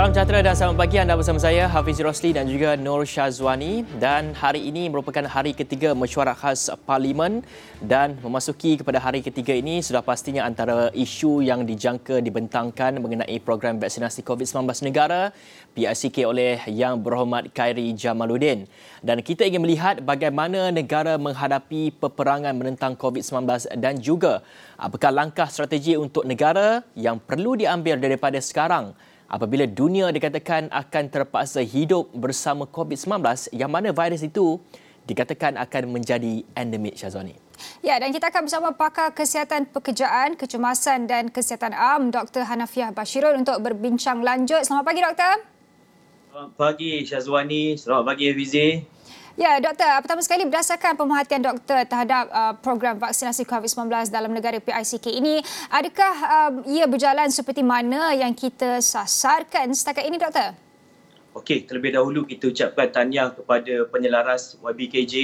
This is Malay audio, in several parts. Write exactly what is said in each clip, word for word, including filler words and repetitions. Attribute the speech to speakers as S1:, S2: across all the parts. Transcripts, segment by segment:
S1: Salam sejahtera dan selamat pagi. Anda bersama saya Hafiz Rosli dan juga Nur Syazwani, dan hari ini merupakan hari ketiga mesyuarat khas Parlimen, dan memasuki kepada hari ketiga ini sudah pastinya antara isu yang dijangka dibentangkan mengenai program vaksinasi covid sembilan belas negara P I C K oleh Yang Berhormat Khairi Jamaluddin. Dan kita ingin melihat bagaimana negara menghadapi peperangan menentang covid sembilan belas dan juga apakah langkah strategi untuk negara yang perlu diambil daripada sekarang apabila dunia dikatakan akan terpaksa hidup bersama covid sembilan belas yang mana virus itu dikatakan akan menjadi endemik, Syazwani.
S2: Ya, dan kita akan bersama pakar kesihatan pekerjaan, kecemasan dan kesihatan am Doktor Hanafiah Bashirul untuk berbincang lanjut. Selamat pagi, Doktor.
S3: Selamat pagi, Syazwani. Selamat pagi, Hafizi.
S2: Ya, Doktor, pertama sekali berdasarkan pemerhatian Doktor terhadap uh, program vaksinasi covid sembilan belas dalam negara P I C K ini, adakah uh, ia berjalan seperti mana yang kita sasarkan setakat ini, Doktor?
S3: Okey, terlebih dahulu kita ucapkan tahniah kepada penyelaras Y B K J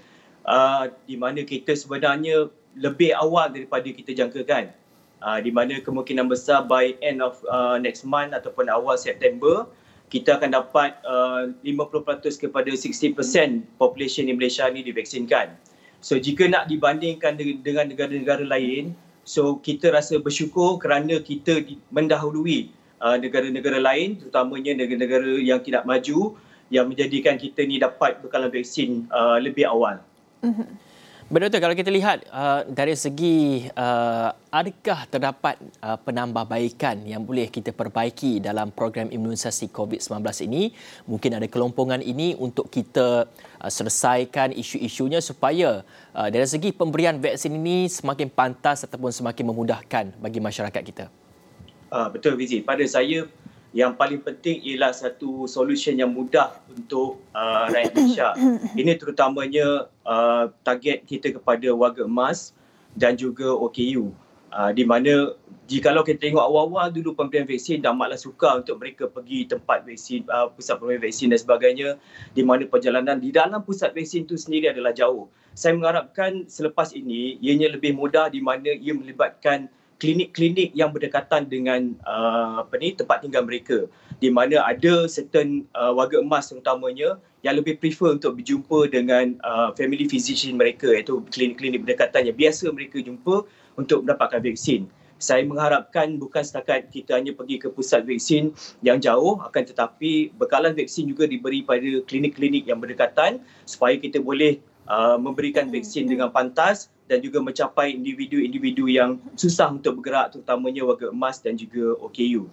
S3: uh, di mana kita sebenarnya lebih awal daripada kita jangkakan. Uh, di mana kemungkinan besar by end of uh, next month ataupun awal September, kita akan dapat uh, lima puluh peratus kepada enam puluh peratus population di Malaysia ni divaksinkan. So jika nak dibandingkan dengan negara-negara lain, so kita rasa bersyukur kerana kita mendahului uh, negara-negara lain, terutamanya negara-negara yang tidak maju, yang menjadikan kita ni dapat bekalan vaksin uh, lebih awal.
S2: Mm-hmm.
S1: Doktor, kalau kita lihat uh, dari segi uh, adakah terdapat uh, penambahbaikan yang boleh kita perbaiki dalam program imunisasi covid sembilan belas ini? Mungkin ada kelompongan ini untuk kita uh, selesaikan isu-isunya supaya uh, dari segi pemberian vaksin ini semakin pantas ataupun semakin memudahkan bagi masyarakat kita.
S3: Uh, betul, Fizi. Pada saya, yang paling penting ialah satu solution yang mudah untuk uh, rakyat Malaysia. Ini terutamanya uh, target kita kepada warga emas dan juga O K U. Uh, di mana jikalau kita tengok awal-awal dulu pemberian vaksin dah malas sukar untuk mereka pergi tempat vaksin, uh, pusat pemberian vaksin dan sebagainya, di mana perjalanan di dalam pusat vaksin itu sendiri adalah jauh. Saya mengharapkan selepas ini ianya lebih mudah di mana ia melibatkan klinik-klinik yang berdekatan dengan uh, apa ni tempat tinggal mereka, di mana ada certain uh, warga emas terutamanya yang lebih prefer untuk berjumpa dengan uh, family physician mereka, iaitu klinik-klinik berdekatan yang biasa mereka jumpa untuk mendapatkan vaksin. Saya mengharapkan bukan setakat kita hanya pergi ke pusat vaksin yang jauh, akan tetapi bekalan vaksin juga diberi pada klinik-klinik yang berdekatan supaya kita boleh uh, memberikan vaksin dengan pantas dan juga mencapai individu-individu yang susah untuk bergerak, terutamanya warga emas dan juga O K U.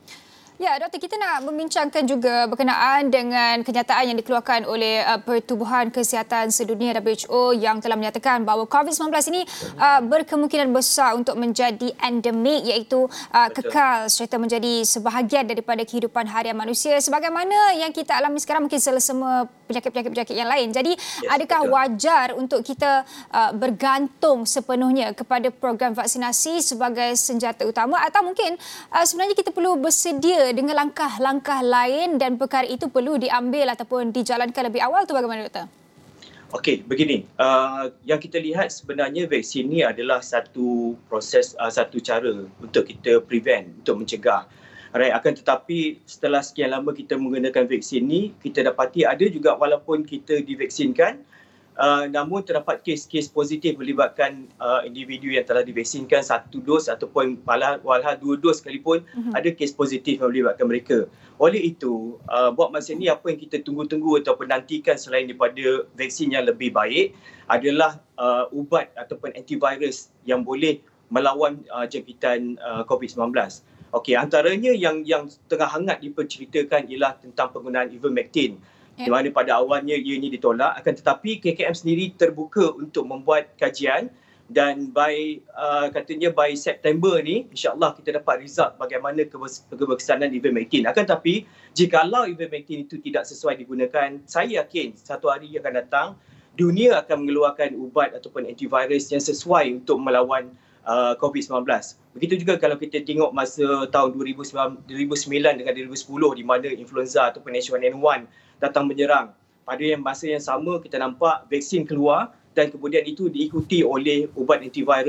S2: Ya, Doktor, kita nak membincangkan juga berkenaan dengan kenyataan yang dikeluarkan oleh uh, Pertubuhan Kesihatan Sedunia W H O yang telah menyatakan bahawa covid sembilan belas ini uh, berkemungkinan besar untuk menjadi endemik, iaitu uh, kekal serta menjadi sebahagian daripada kehidupan harian manusia sebagaimana yang kita alami sekarang, mungkin selesema penyakit-penyakit yang lain. Jadi, yes, adakah betul. wajar untuk kita uh, bergantung sepenuhnya kepada program vaksinasi sebagai senjata utama, atau mungkin uh, sebenarnya kita perlu bersedia dengan langkah-langkah lain dan perkara itu perlu diambil ataupun dijalankan lebih awal? Tu bagaimana, Doktor?
S3: Okey, begini. Uh, yang kita lihat sebenarnya vaksin ni adalah satu proses, uh, satu cara untuk kita prevent, untuk mencegah. Right. Akan tetapi setelah sekian lama kita menggunakan vaksin ni, kita dapati ada juga walaupun kita divaksinkan, Uh, namun terdapat kes-kes positif melibatkan uh, individu yang telah divaksinkan satu dos ataupun walhal dua dos sekalipun, uh-huh. ada kes positif yang melibatkan mereka. Oleh itu, uh, buat masa ini apa yang kita tunggu-tunggu ataupun nantikan selain daripada vaksin yang lebih baik adalah uh, ubat ataupun antivirus yang boleh melawan uh, jangkitan uh, covid sembilan belas. Okey, antaranya yang yang tengah hangat diperceritakan ialah tentang penggunaan ivermectin. Di mana pada awalnya ianya ditolak, akan tetapi K K M sendiri terbuka untuk membuat kajian dan by uh, katanya by September ni insya-Allah kita dapat result bagaimana keberkesanan ivermectin. Akan tetapi jikalau ivermectin itu tidak sesuai digunakan, saya yakin satu hari yang akan datang dunia akan mengeluarkan ubat ataupun antivirus yang sesuai untuk melawan uh, covid sembilan belas. Begitu juga kalau kita tengok masa tahun dua ribu sembilan dengan dua ribu sepuluh di mana influenza ataupun H one N one datang menyerang. Pada yang masa yang sama kita nampak vaksin keluar dan kemudian itu diikuti oleh ubat antiviral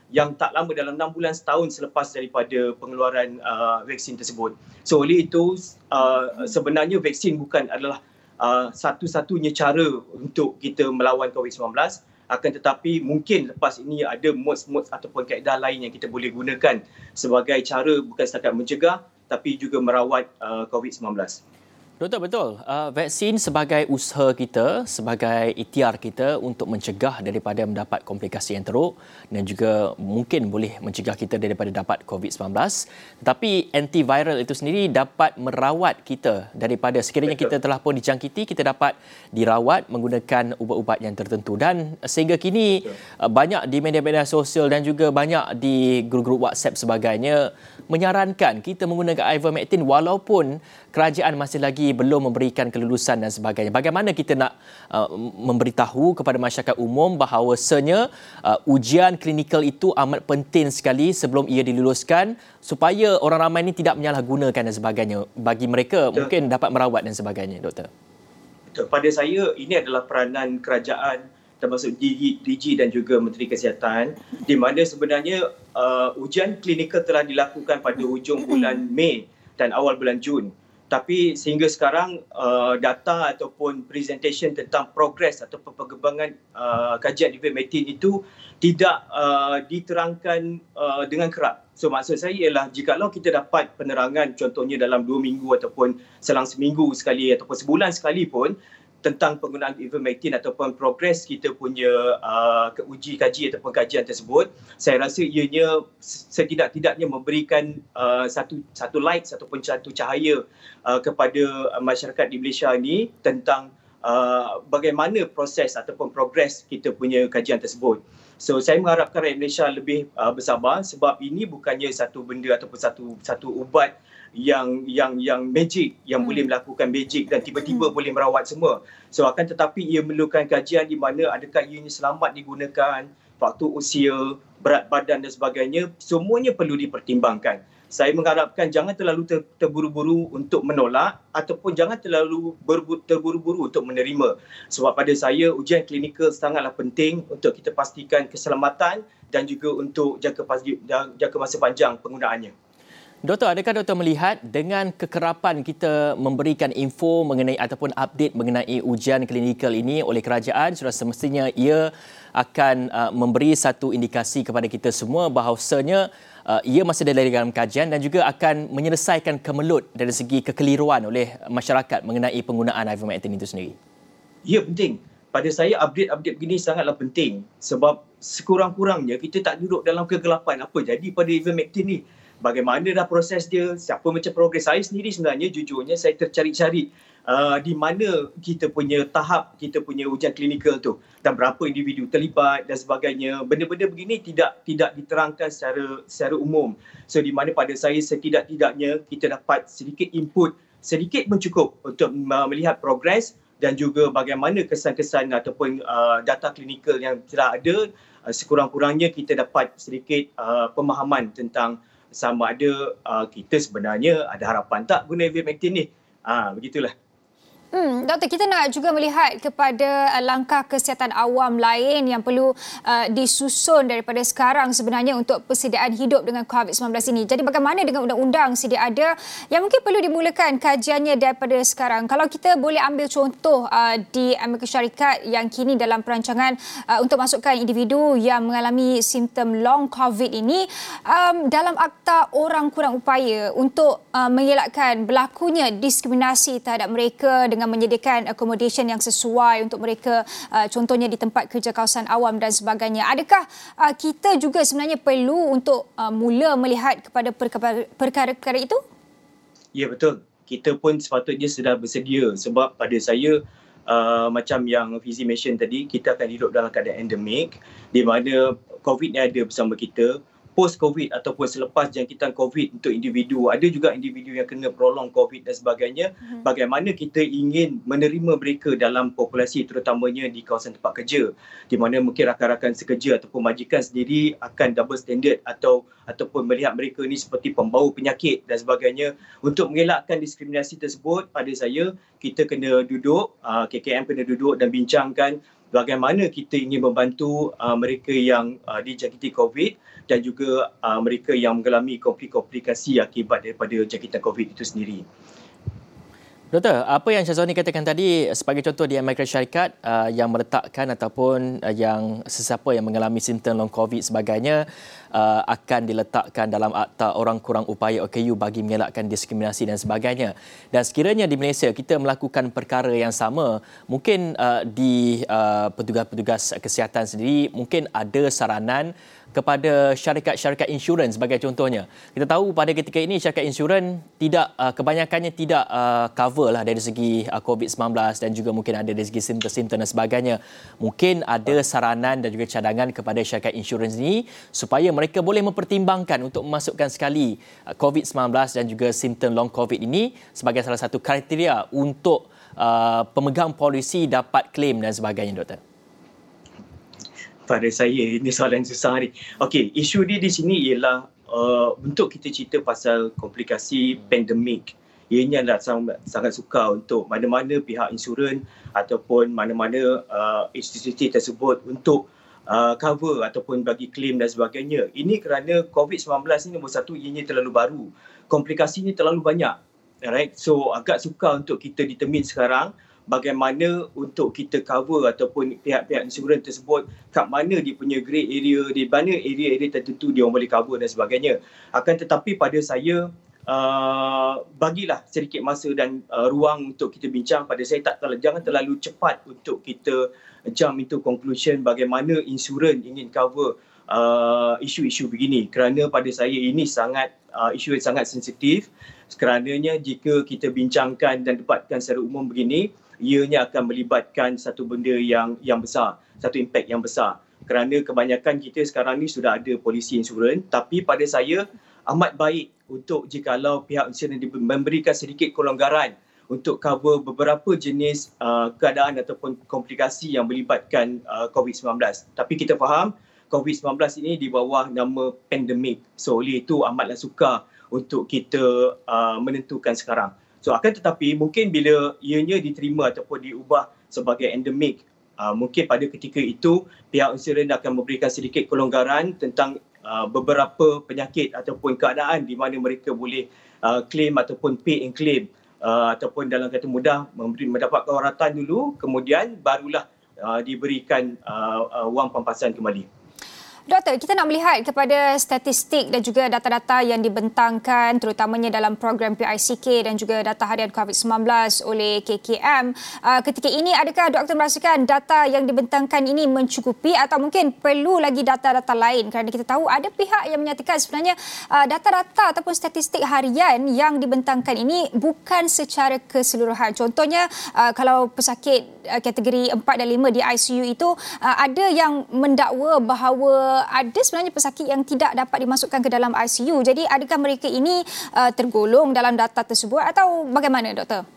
S3: yang tak lama, dalam enam bulan setahun selepas daripada pengeluaran uh, vaksin tersebut. So oleh itu uh, sebenarnya vaksin bukan adalah uh, satu-satunya cara untuk kita melawan covid sembilan belas, akan tetapi mungkin lepas ini ada modes-modes ataupun kaedah lain yang kita boleh gunakan sebagai cara bukan setakat mencegah tapi juga merawat uh, covid sembilan belas.
S1: Doktor, betul. Uh, vaksin sebagai usaha kita, sebagai ikhtiar kita untuk mencegah daripada mendapat komplikasi yang teruk dan juga mungkin boleh mencegah kita daripada dapat covid sembilan belas. Tetapi antiviral itu sendiri dapat merawat kita daripada sekiranya betul. Kita telah pun dijangkiti, kita dapat dirawat menggunakan ubat-ubat yang tertentu. Dan sehingga kini betul. Banyak di media-media sosial dan juga banyak di grup-grup WhatsApp sebagainya menyarankan kita menggunakan ivermectin walaupun kerajaan masih lagi belum memberikan kelulusan dan sebagainya. Bagaimana kita nak uh, memberitahu kepada masyarakat umum bahawasanya uh, ujian klinikal itu amat penting sekali sebelum ia diluluskan supaya orang ramai ini tidak menyalahgunakan dan sebagainya. Bagi mereka Betul. Mungkin dapat merawat dan sebagainya, doktor.
S3: Betul. Pada saya ini adalah peranan kerajaan termasuk D G dan juga Menteri Kesihatan di mana sebenarnya uh, ujian klinikal telah dilakukan pada hujung bulan Mei dan awal bulan Jun. Tapi sehingga sekarang uh, data ataupun presentation tentang progres ataupun perkembangan uh, kajian ivermectin itu tidak uh, diterangkan uh, dengan kerap. So maksud saya ialah jikalau kita dapat penerangan contohnya dalam dua minggu ataupun selang seminggu sekali ataupun sebulan sekali pun tentang penggunaan ivermectin ataupun progres kita punya uh, uji kaji ataupun kajian tersebut, saya rasa ianya setidak-tidaknya memberikan uh, satu satu light ataupun satu cahaya uh, kepada masyarakat di Malaysia ini tentang uh, bagaimana proses ataupun progres kita punya kajian tersebut. So saya mengharapkan rakyat Malaysia lebih uh, bersabar sebab ini bukannya satu benda ataupun satu satu ubat yang yang yang magic yang hmm. boleh melakukan magic dan tiba-tiba hmm. boleh merawat semua. So akan tetapi ia memerlukan kajian di mana adakah ianya selamat digunakan, faktor usia, berat badan dan sebagainya, semuanya perlu dipertimbangkan. Saya mengharapkan jangan terlalu ter- terburu-buru untuk menolak ataupun jangan terlalu ber- terburu-buru untuk menerima. Sebab pada saya ujian klinikal sangatlah penting untuk kita pastikan keselamatan dan juga untuk jangka, jangka masa panjang penggunaannya.
S1: Doktor, adakah doktor melihat dengan kekerapan kita memberikan info mengenai ataupun update mengenai ujian klinikal ini oleh kerajaan, sudah semestinya ia akan uh, memberi satu indikasi kepada kita semua bahawasanya uh, ia masih dalam kajian dan juga akan menyelesaikan kemelut dari segi kekeliruan oleh masyarakat mengenai penggunaan ivermectin itu sendiri?
S3: Ya, penting. Pada saya update-update begini sangatlah penting sebab sekurang-kurangnya kita tak duduk dalam kegelapan apa jadi pada ivermectin ni. Bagaimana dah proses dia, siapa macam progres. Saya sendiri sebenarnya jujurnya saya tercari-cari uh, di mana kita punya tahap, kita punya ujian klinikal tu dan berapa individu terlibat dan sebagainya. Benda-benda begini tidak tidak diterangkan secara secara umum. So di mana pada saya setidak-tidaknya kita dapat sedikit input, sedikit pun cukup untuk uh, melihat progres dan juga bagaimana kesan-kesan ataupun uh, data klinikal yang telah ada. Uh, sekurang-kurangnya kita dapat sedikit uh, pemahaman tentang sama ada uh, kita sebenarnya ada harapan tak guna ivermectin ni. Ah, begitulah.
S2: Hmm, doktor, kita nak juga melihat kepada uh, langkah kesihatan awam lain yang perlu uh, disusun daripada sekarang sebenarnya untuk persediaan hidup dengan covid sembilan belas ini. Jadi bagaimana dengan undang-undang sedia ada yang mungkin perlu dimulakan kajiannya daripada sekarang? Kalau kita boleh ambil contoh uh, di Amerika Syarikat yang kini dalam perancangan uh, untuk masukkan individu yang mengalami simptom long COVID ini um, dalam akta orang kurang upaya untuk uh, mengelakkan berlakunya diskriminasi terhadap mereka dengan menyediakan accommodation yang sesuai untuk mereka, uh, contohnya di tempat kerja kawasan awam dan sebagainya. Adakah uh, kita juga sebenarnya perlu untuk uh, mula melihat kepada perkara-perkara itu?
S3: Ya, betul. Kita pun sepatutnya sudah bersedia sebab pada saya uh, macam yang Fizi mention tadi, kita akan hidup dalam keadaan endemik di mana COVID ni ada bersama kita. Post-COVID ataupun selepas jangkitan COVID untuk individu. Ada juga individu yang kena prolong COVID dan sebagainya. Hmm. Bagaimana kita ingin menerima mereka dalam populasi terutamanya di kawasan tempat kerja. Di mana mungkin rakan-rakan sekerja ataupun majikan sendiri akan double standard atau ataupun melihat mereka ni seperti pembawa penyakit dan sebagainya. Untuk mengelakkan diskriminasi tersebut, pada saya kita kena duduk, K K M kena duduk dan bincangkan bagaimana kita ingin membantu uh, mereka yang uh, dijangkiti COVID dan juga uh, mereka yang mengalami komplikasi akibat daripada jangkitan COVID itu sendiri.
S1: Doktor, apa yang Syazwani katakan tadi sebagai contoh di Amerika Syarikat uh, yang meletakkan ataupun uh, yang sesiapa yang mengalami simptom long COVID sebagainya uh, akan diletakkan dalam akta orang kurang upaya O K U bagi mengelakkan diskriminasi dan sebagainya. Dan sekiranya di Malaysia kita melakukan perkara yang sama, mungkin uh, di uh, petugas-petugas kesihatan sendiri mungkin ada saranan kepada syarikat-syarikat insurans sebagai contohnya. Kita tahu pada ketika ini syarikat insurans tidak uh, kebanyakannya tidak uh, cover lah dari segi uh, COVID sembilan belas dan juga mungkin ada dari segi simptom-simptom dan sebagainya. Mungkin ada saranan dan juga cadangan kepada syarikat insurans ini supaya mereka boleh mempertimbangkan untuk memasukkan sekali uh, COVID sembilan belas dan juga simptom long COVID ini sebagai salah satu kriteria untuk uh, pemegang polisi dapat claim dan sebagainya, Doktor.
S3: Pada saya, ini soalan susah ni. Okey, isu dia di sini ialah uh, untuk kita cerita pasal komplikasi pandemik. Ianya adalah sangat, sangat suka untuk mana-mana pihak insurans ataupun mana-mana uh, institusi tersebut untuk uh, cover ataupun bagi claim dan sebagainya. Ini kerana COVID sembilan belas ini nombor satu, ianya terlalu baru. Komplikasinya terlalu banyak. Alright, so agak suka untuk kita determine sekarang bagaimana untuk kita cover ataupun pihak-pihak insurans tersebut kat mana dia punya grey area, di mana area-area tertentu dia boleh cover dan sebagainya. Akan tetapi pada saya, uh, bagilah sedikit masa dan uh, ruang untuk kita bincang. Pada saya tak terlalu, jangan terlalu cepat untuk kita jump into conclusion bagaimana insurans ingin cover uh, isu-isu begini. Kerana pada saya ini sangat uh, isu yang sangat sensitif. Kerananya jika kita bincangkan dan debatkan secara umum begini, ianya akan melibatkan satu benda yang yang besar, satu impak yang besar. Kerana kebanyakan kita sekarang ni sudah ada polisi insurans, tapi pada saya amat baik untuk jikalau pihak insurans memberikan sedikit kelonggaran untuk cover beberapa jenis uh, keadaan ataupun komplikasi yang melibatkan uh, COVID sembilan belas. Tapi kita faham COVID sembilan belas ini di bawah nama pandemik. So oleh itu amatlah sukar untuk kita uh, menentukan sekarang. So akan tetapi mungkin bila ianya diterima ataupun diubah sebagai endemik, uh, mungkin pada ketika itu pihak insurans akan memberikan sedikit kelonggaran tentang uh, beberapa penyakit ataupun keadaan di mana mereka boleh uh, claim ataupun pay and claim uh, ataupun dalam kata mudah memberi, mendapatkan rawatan dulu, kemudian barulah uh, diberikan uh, uh, wang pampasan kembali.
S2: Doktor, kita nak melihat kepada statistik dan juga data-data yang dibentangkan terutamanya dalam program P I C K dan juga data harian COVID sembilan belas oleh K K M. Uh, ketika ini, adakah doktor merasakan data yang dibentangkan ini mencukupi atau mungkin perlu lagi data-data lain? Kerana kita tahu ada pihak yang menyatakan sebenarnya uh, data-data ataupun statistik harian yang dibentangkan ini bukan secara keseluruhan. Contohnya, uh, kalau pesakit uh, kategori empat dan lima di I C U itu, uh, ada yang mendakwa bahawa ada sebenarnya pesakit yang tidak dapat dimasukkan ke dalam I C U. Jadi adakah mereka ini uh, tergolong dalam data tersebut atau bagaimana, doktor?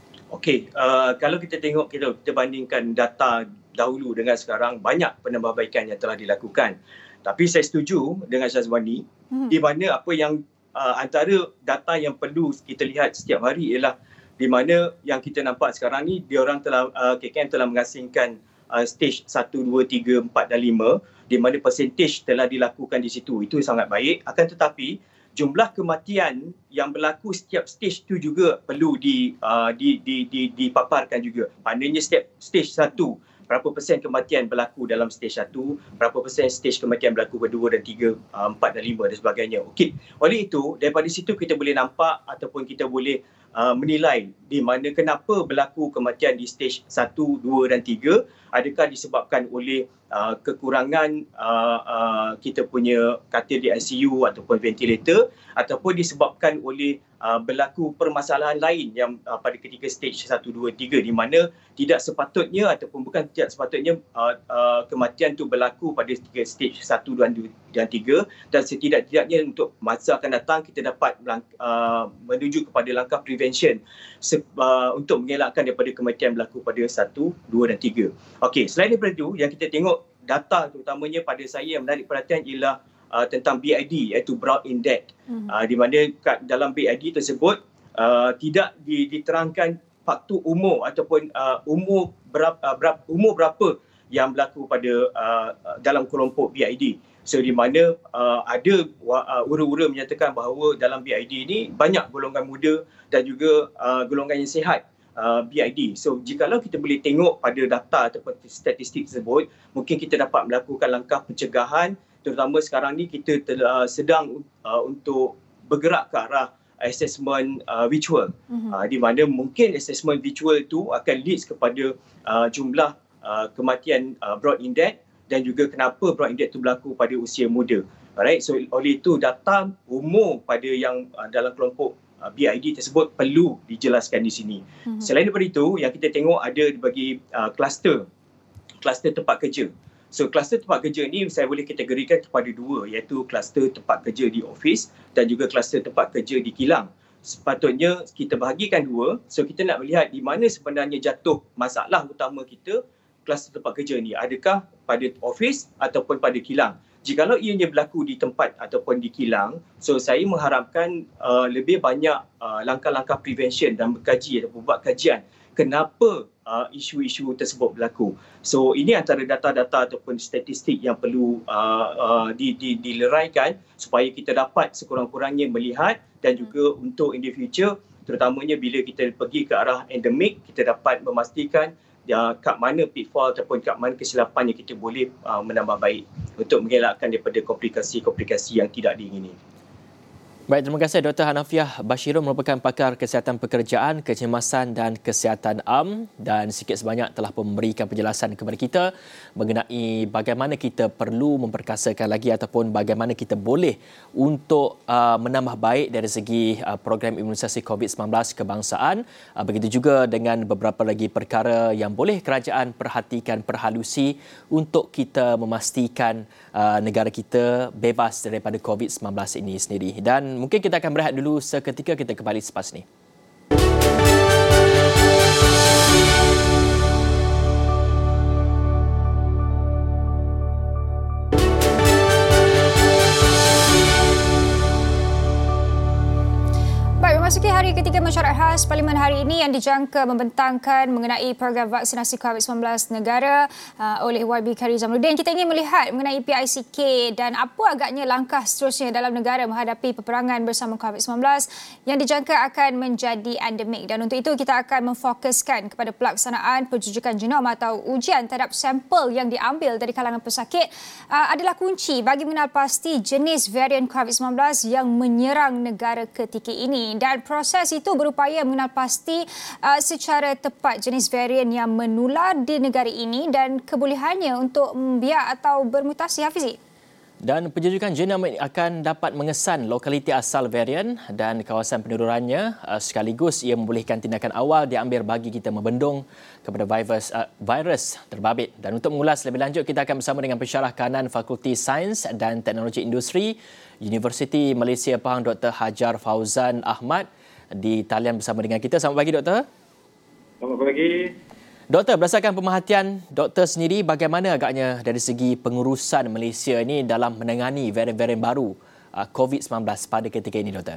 S3: Okey, uh, kalau kita tengok, kita, kita bandingkan data dahulu dengan sekarang, banyak penambahbaikan yang telah dilakukan. Tapi saya setuju dengan Syazwani, hmm. di mana apa yang uh, antara data yang perlu kita lihat setiap hari ialah di mana yang kita nampak sekarang ni, diorang telah, uh, K K M telah mengasingkan uh, stage satu, dua, tiga, empat dan lima, di mana persentage telah dilakukan di situ. Itu sangat baik. Akan tetapi jumlah kematian yang berlaku setiap stage itu juga perlu di, uh, di, di, di, dipaparkan juga. Maknanya setiap stage satu, berapa persen kematian berlaku dalam stage satu, berapa persen stage kematian berlaku kedua dan tiga, uh, empat dan lima dan sebagainya. Okey. Oleh itu, daripada situ kita boleh nampak ataupun kita boleh uh, menilai di mana kenapa berlaku kematian di stage satu, dua dan tiga. Adakah disebabkan oleh uh, kekurangan uh, uh, kita punya katil di I C U ataupun ventilator, ataupun disebabkan oleh uh, berlaku permasalahan lain yang uh, pada ketika stage satu, dua, tiga, di mana tidak sepatutnya ataupun bukan tidak sepatutnya uh, uh, kematian itu berlaku pada stage satu dan tiga, dan setidak-tidaknya untuk masa akan datang kita dapat uh, menuju kepada langkah prevention se- uh, untuk mengelakkan daripada kematian berlaku pada satu, dua dan tiga. Okey, selain daripada itu, yang kita tengok data terutamanya pada saya yang menarik perhatian ialah uh, tentang B I D, iaitu Broad Index. Hmm. Uh, di mana kat dalam B I D tersebut uh, tidak diterangkan faktor umur ataupun uh, umur berapa, uh, berapa umur berapa yang berlaku pada uh, dalam kelompok B I D. So di mana uh, ada uh, ura-ura menyatakan bahawa dalam B I D ini banyak golongan muda dan juga uh, golongan yang sihat uh, B I D. So jikalau kita boleh tengok pada data ataupun statistik tersebut, mungkin kita dapat melakukan langkah pencegahan, terutama sekarang ni kita ter, uh, sedang uh, untuk bergerak ke arah assessment uh, virtual. Mm-hmm. Uh, di mana mungkin assessment virtual itu akan lead kepada uh, jumlah uh, kematian uh, broad index dan juga kenapa broad index itu berlaku pada usia muda. Alright, so oleh itu data umur pada yang uh, dalam kelompok uh, B I D tersebut perlu dijelaskan di sini. Mm-hmm. Selain daripada itu, yang kita tengok ada bagi uh, kluster, kluster tempat kerja. So kluster tempat kerja ni saya boleh kategorikan kepada dua, iaitu kluster tempat kerja di office dan juga kluster tempat kerja di kilang. Sepatutnya kita bahagikan dua, so kita nak melihat di mana sebenarnya jatuh masalah utama kita kluster tempat kerja ni, adakah pada office ataupun pada kilang. Jikalau ianya berlaku di tempat ataupun di kilang, so saya mengharapkan uh, lebih banyak uh, langkah-langkah prevention dan berkaji ataupun buat kajian kenapa uh, isu-isu tersebut berlaku. So ini antara data-data ataupun statistik yang perlu uh, uh, di, di, dileraikan supaya kita dapat sekurang-kurangnya melihat dan juga untuk in the future, terutamanya bila kita pergi ke arah endemik, kita dapat memastikan ya, kat mana pitfall ataupun kat mana kesilapan yang kita boleh uh, menambah baik untuk mengelakkan daripada komplikasi-komplikasi yang tidak diingini.
S1: Baik, terima kasih Doktor Hanafiah Bashirul merupakan pakar kesihatan pekerjaan, kecemasan dan kesihatan am dan sikit sebanyak telah pun memberikan penjelasan kepada kita mengenai bagaimana kita perlu memperkasakan lagi ataupun bagaimana kita boleh untuk uh, menambah baik dari segi uh, program imunisasi covid sembilan belas kebangsaan. Uh, begitu juga dengan beberapa lagi perkara yang boleh kerajaan perhatikan perhalusi untuk kita memastikan uh, negara kita bebas daripada covid sembilan belas ini sendiri. Dan mungkin kita akan berehat dulu seketika, kita kembali selepas ini.
S2: Memasuki hari ketiga mesyuarat khas Parlimen hari ini yang dijangka membentangkan mengenai program vaksinasi covid sembilan belas negara uh, oleh Y B Khairy Zamaluddin. Kita ingin melihat mengenai P I C K dan apa agaknya langkah seterusnya dalam negara menghadapi peperangan bersama covid sembilan belas yang dijangka akan menjadi endemik. Dan untuk itu kita akan memfokuskan kepada pelaksanaan penjujukan genom atau ujian terhadap sampel yang diambil dari kalangan pesakit uh, adalah kunci bagi mengenal pasti jenis varian covid sembilan belas yang menyerang negara ketika ini. Dan proses itu berupaya mengenal pasti uh, secara tepat jenis varian yang menular di negara ini dan kebolehannya untuk membiak atau bermutasi, Hafizi.
S1: Dan penjujukan genom akan dapat mengesan lokaliti asal varian dan kawasan pendudurannya, uh, sekaligus ia membolehkan tindakan awal diambil bagi kita membendung kepada virus, uh, virus terbabit. Dan untuk mengulas lebih lanjut, kita akan bersama dengan pensyarah kanan Fakulti Sains dan Teknologi Industri Universiti Malaysia Pahang, Doktor Hajar Fauzan Ahmad di talian bersama dengan kita. Selamat pagi, Doktor.
S4: Selamat pagi.
S1: Doktor, berdasarkan pemerhatian Doktor sendiri, bagaimana agaknya dari segi pengurusan Malaysia ini dalam menangani varian-varian baru uh, covid sembilan belas pada ketika ini, Doktor?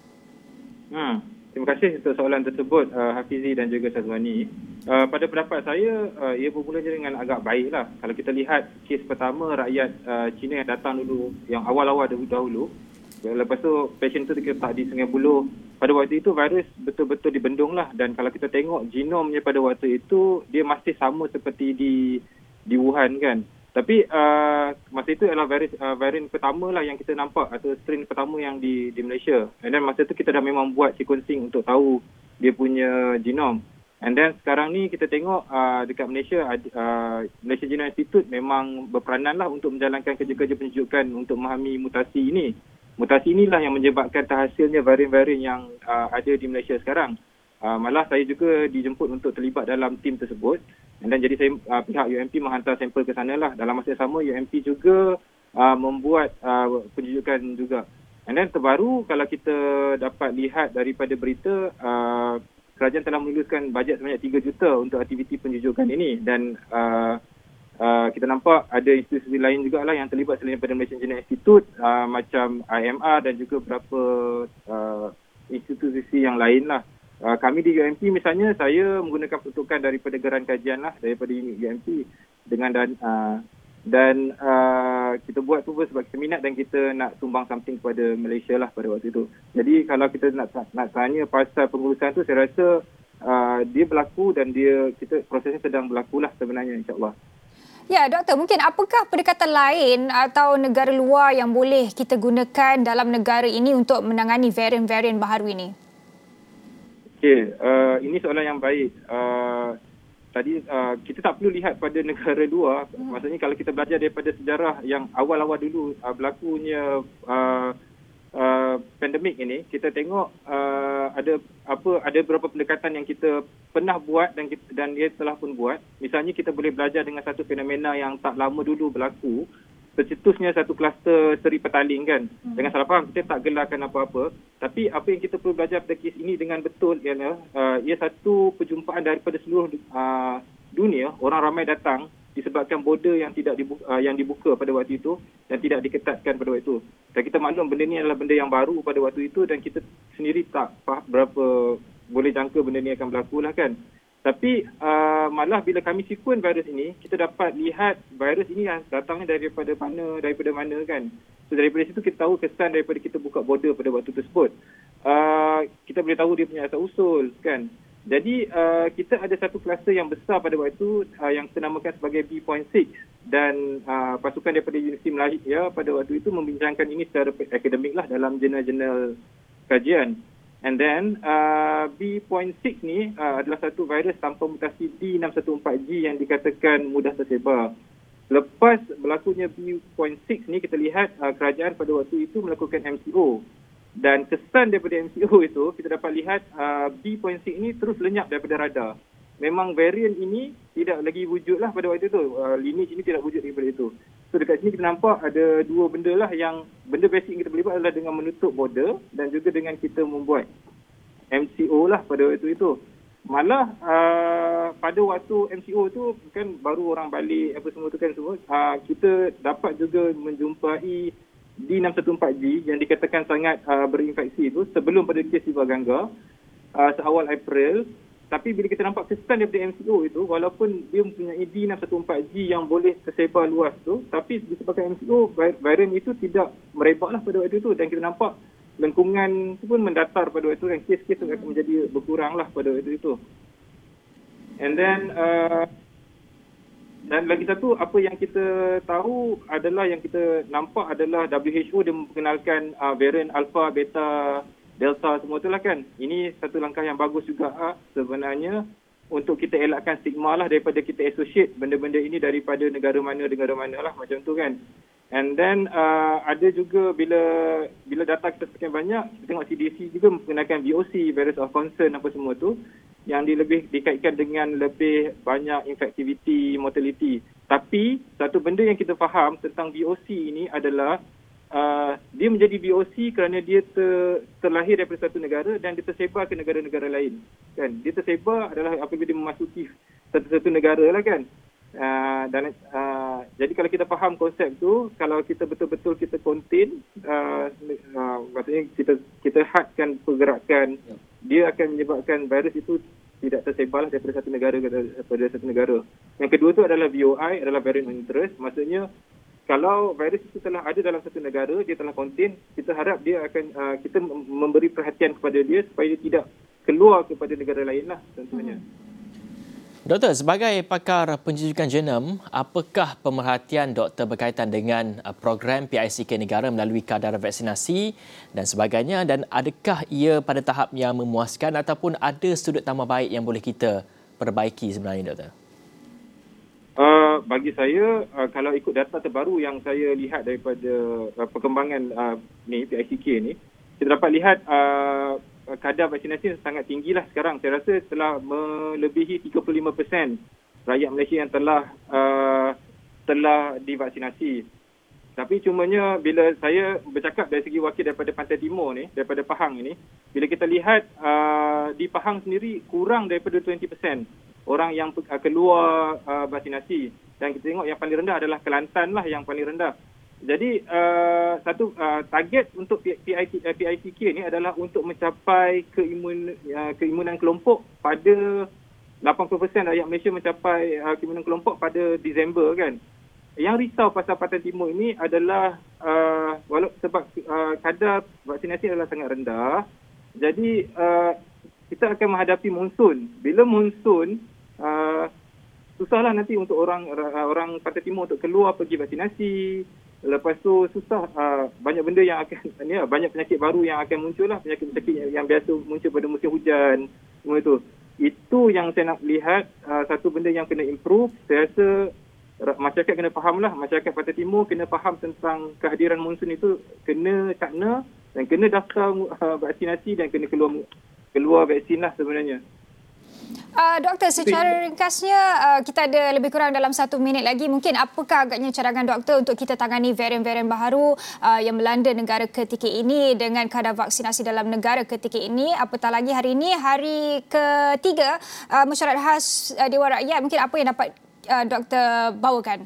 S4: Hmm, terima kasih untuk soalan tersebut, uh, Hafizi dan juga Syazwani. Uh, pada pendapat saya, uh, ia bermula dengan agak baiklah. Kalau kita lihat kes pertama rakyat uh, Cina yang datang dulu, yang awal-awal dahulu, lepas tu pasien tu terletak di Sungai Buloh. Pada waktu itu virus betul-betul dibendung lah, dan kalau kita tengok genomnya pada waktu itu dia masih sama seperti di di Wuhan kan. Tapi uh, masa itu adalah virus uh, varian pertama lah yang kita nampak atau strain pertama yang di di Malaysia. And then masa tu kita dah memang buat sequencing untuk tahu dia punya genom. And then sekarang ni kita tengok uh, dekat Malaysia uh, Malaysia Genome Institute memang berperanan lah untuk menjalankan kerja-kerja penunjukan untuk memahami mutasi ini. Mutasi inilah yang menyebabkan terhasilnya varian-varian yang uh, ada di Malaysia sekarang. Uh, malah saya juga dijemput untuk terlibat dalam tim tersebut. Dan jadi saya uh, pihak U M P menghantar sampel ke sana lah. Dalam masa yang sama U M P juga uh, membuat uh, penjujukan juga. And then terbaru kalau kita dapat lihat daripada berita, uh, kerajaan telah meluluskan bajet sebanyak tiga juta untuk aktiviti penjujukan ini. Dan uh, Uh, kita nampak ada institusi lain juga lah yang terlibat selain daripada Malaysian Genome Institute, uh, macam I M R dan juga beberapa uh, institusi yang lain lah. Uh, kami di U M P misalnya, saya menggunakan pertukan daripada geran kajian lah, daripada U M P. dengan dan uh, dan uh, kita buat tu pun sebab kita minat dan kita nak sumbang something kepada Malaysia lah pada waktu itu. Jadi kalau kita nak nak tanya pasal pengurusan tu, saya rasa uh, dia berlaku dan dia kita prosesnya sedang berlaku lah sebenarnya, insyaAllah.
S2: Ya, Doktor, mungkin apakah pendekatan lain atau negara luar yang boleh kita gunakan dalam negara ini untuk menangani varian-varian baharu ini?
S4: Okey, uh, ini soalan yang baik. Uh, Tadi uh, kita tak perlu lihat pada negara luar. Hmm. Maksudnya kalau kita belajar daripada sejarah yang awal-awal dulu uh, berlakunya uh, uh, pandemik ini, kita tengok uh, ada apa ada beberapa pendekatan yang kita pernah buat dan kita, dan dia telah pun buat. Misalnya kita boleh belajar dengan satu fenomena yang tak lama dulu berlaku, tercetusnya satu kluster seri petaling kan. Hmm. Jangan salah faham, kita tak gelarkan apa-apa. Tapi apa yang kita perlu belajar pada kes ini dengan betul ialah uh, ia satu perjumpaan daripada seluruh uh, dunia. Orang ramai datang disebabkan border yang tidak dibuka, uh, yang dibuka pada waktu itu dan tidak diketatkan pada waktu itu. Dan kita maklum benda ini adalah benda yang baru pada waktu itu dan kita sendiri tak faham berapa boleh jangka benda ini akan berlaku lah kan. Tapi uh, malah bila kami sekuen virus ini, kita dapat lihat virus ini datangnya daripada mana, daripada mana kan. So daripada situ kita tahu kesan daripada kita buka border pada waktu tersebut. Uh, kita boleh tahu dia punya asal usul kan. Jadi uh, kita ada satu kluster yang besar pada waktu itu uh, yang kita namakan sebagai B enam dan uh, pasukan daripada Universiti Malaysia pada waktu itu membincangkan ini secara akademik lah dalam jurnal-jurnal kajian. And then uh, B enam ni uh, adalah satu virus tanpa mutasi D enam satu empat G yang dikatakan mudah tersebar. Lepas berlakunya B enam ni kita lihat uh, kerajaan pada waktu itu melakukan M C O. Dan kesan daripada M C O itu kita dapat lihat uh, B enam ini terus lenyap daripada radar. Memang varian ini tidak lagi wujud lah pada waktu itu. Uh, lineage ini tidak wujud daripada itu. So dekat sini kita nampak ada dua benda lah yang benda basic yang kita boleh buat adalah dengan menutup border dan juga dengan kita membuat M C O lah pada waktu itu. Malah uh, pada waktu M C O tu kan baru orang balik apa semua tu kan semua. Uh, kita dapat juga menjumpai D enam satu empat G yang dikatakan sangat uh, berinfeksi itu sebelum pada kes Siva Gangga uh, seawal April. Tapi bila kita nampak kesan daripada M C O itu, walaupun dia mempunyai D enam satu empat G yang boleh tersebar luas tu, tapi disebabkan M C O, varian itu tidak merebaklah pada waktu itu. Dan kita nampak lengkungan itu pun mendatar pada waktu itu dan kes-kes itu akan menjadi berkuranglah pada waktu itu. And then, uh, dan lagi satu, apa yang kita tahu adalah yang kita nampak adalah W H O dia memperkenalkan uh, varian Alpha, Beta, Delta semua itulah kan. Ini satu langkah yang bagus juga ha, sebenarnya untuk kita elakkan stigma lah daripada kita associate benda-benda ini daripada negara mana, negara mana lah macam tu kan. And then uh, ada juga bila bila data kita sekian banyak, kita tengok C D C juga memperkenalkan V O C, Virus of Concern apa semua tu yang dia lebih dikaitkan dengan lebih banyak infectivity, mortality. Tapi satu benda yang kita faham tentang V O C ini adalah Uh, dia menjadi V O C kerana dia ter, terlahir daripada satu negara dan dia tersebar ke negara-negara lain. Kan? Dia tersebar adalah apabila dia memasuki satu-satu negara lah kan. Uh, dan uh, jadi kalau kita faham konsep tu, kalau kita betul-betul kita contain, uh, uh, maksudnya kita kita hadkan pergerakan, dia akan menyebabkan virus itu tidak tersebarlah daripada satu negara kepada satu negara. Yang kedua tu adalah V O I, adalah variant of interest. Maksudnya kalau virus itu telah ada dalam satu negara, dia telah contain, kita harap dia akan uh, kita memberi perhatian kepada dia supaya dia tidak keluar kepada negara lain lah tentunya. Hmm.
S1: Doktor, sebagai pakar penjujukan genom, apakah pemerhatian doktor berkaitan dengan program P I C K negara melalui kadar vaksinasi dan sebagainya, dan adakah ia pada tahap yang memuaskan ataupun ada sudut tambah baik yang boleh kita perbaiki sebenarnya, Doktor?
S4: Uh, bagi saya, uh, kalau ikut data terbaru yang saya lihat daripada uh, perkembangan uh, ni, P I C K ni, kita dapat lihat uh, kadar vaksinasi sangat tinggilah sekarang. Saya rasa telah melebihi tiga puluh lima peratus rakyat Malaysia yang telah uh, telah divaksinasi. Tapi cumanya bila saya bercakap dari segi wakil daripada Pantai Timur ni, daripada Pahang ini, bila kita lihat uh, di Pahang sendiri kurang daripada dua puluh peratus orang yang keluar uh, vaksinasi. Dan kita tengok yang paling rendah adalah Kelantan lah yang paling rendah. Jadi uh, satu uh, target untuk P I C K ni adalah untuk mencapai keimun, uh, keimunan kelompok pada lapan puluh peratus rakyat Malaysia mencapai uh, keiminan kelompok pada Disember kan. Yang risau pasal Pantai Timur ini adalah uh, walau sebab uh, kadar vaksinasi adalah sangat rendah. Jadi uh, kita akan menghadapi monsun. Bila monsun, uh, susahlah nanti untuk orang uh, orang Pantai Timur untuk keluar pergi vaksinasi. Lepas tu susah uh, banyak benda yang akan ni lah, banyak penyakit baru yang akan muncul lah, penyakit-penyakit yang, yang biasa muncul pada musim hujan semua itu. Itu yang saya nak lihat uh, satu benda yang kena improve. Saya rasa masyarakat kena faham lah, masyarakat Pantai Timur kena faham tentang kehadiran monsun itu, kena cakna dan kena daftar uh, vaksinasi dan kena keluar keluar vaksin lah sebenarnya.
S2: Uh, doktor, secara ringkasnya uh, kita ada lebih kurang dalam satu minit lagi. Mungkin apakah agaknya cadangan doktor untuk kita tangani varian-varian baharu uh, yang melanda negara ketika ini dengan kadar vaksinasi dalam negara ketika ini? Apatah lagi hari ini, hari ketiga uh, mesyuarat khas uh, Dewan Rakyat. Mungkin apa yang dapat uh, doktor bawakan?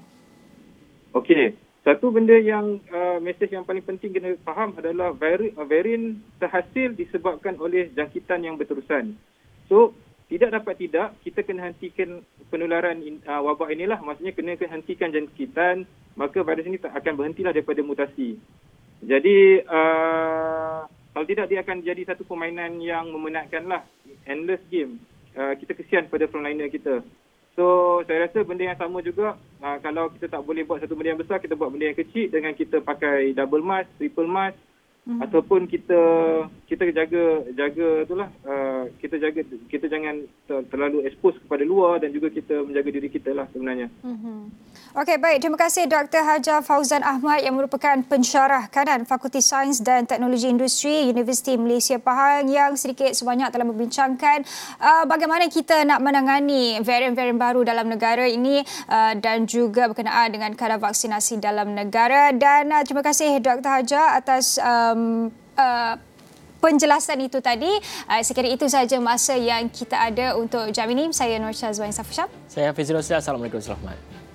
S2: Okey.
S4: Satu benda yang uh, mesej yang paling penting kena faham adalah vari, uh, varian terhasil disebabkan oleh jangkitan yang berterusan. So, tidak dapat tidak, kita kena hentikan penularan uh, wabak inilah. Maksudnya kena hentikan jangkitan, maka virus ini tak akan berhentilah daripada mutasi. Jadi, uh, kalau tidak dia akan jadi satu permainan yang memenatkanlah, endless game. Uh, kita kesian pada frontliner kita. So, saya rasa benda yang sama juga, uh, kalau kita tak boleh buat satu benda yang besar, kita buat benda yang kecil dengan kita pakai double mask, triple mask, hmm. ataupun kita kita jaga jaga itulah uh, kita jaga kita jangan terlalu expose kepada luar dan juga kita menjaga diri kita lah sebenarnya. Hmm.
S2: Okey, baik, terima kasih Doktor Hajar Fauzan Ahmad yang merupakan pensyarah kanan Fakulti Sains dan Teknologi Industri Universiti Malaysia Pahang yang sedikit sebanyak telah membincangkan uh, bagaimana kita nak menangani varian-varian baru dalam negara ini uh, dan juga berkenaan dengan kadar vaksinasi dalam negara. Dan uh, terima kasih Doktor Hajar atas um, uh, penjelasan itu tadi. Uh, sekiranya itu sahaja masa yang kita ada untuk jam ini. Saya Nur Syazwani Safushan.
S1: Saya Hafiz Rosli. Assalamualaikum warahmatullahi wabarakatuh.